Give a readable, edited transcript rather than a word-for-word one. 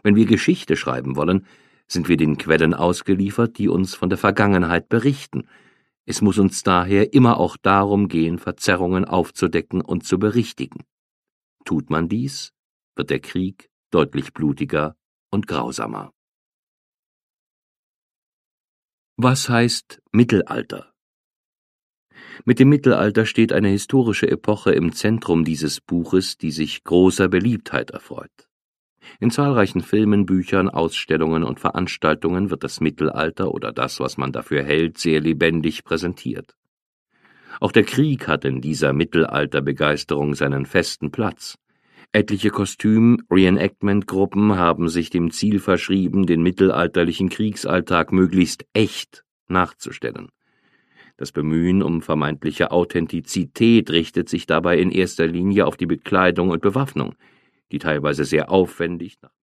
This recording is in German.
Wenn wir Geschichte schreiben wollen, sind wir den Quellen ausgeliefert, die uns von der Vergangenheit berichten. Es muss uns daher immer auch darum gehen, Verzerrungen aufzudecken und zu berichtigen. Tut man dies, wird der Krieg deutlich blutiger und grausamer. Was heißt Mittelalter? Mit dem Mittelalter steht eine historische Epoche im Zentrum dieses Buches, die sich großer Beliebtheit erfreut. In zahlreichen Filmen, Büchern, Ausstellungen und Veranstaltungen wird das Mittelalter oder das, was man dafür hält, sehr lebendig präsentiert. Auch der Krieg hat in dieser Mittelalterbegeisterung seinen festen Platz. Etliche Kostüm-Reenactment-Gruppen haben sich dem Ziel verschrieben, den mittelalterlichen Kriegsalltag möglichst echt nachzustellen. Das Bemühen um vermeintliche Authentizität richtet sich dabei in erster Linie auf die Bekleidung und Bewaffnung, die teilweise sehr aufwendig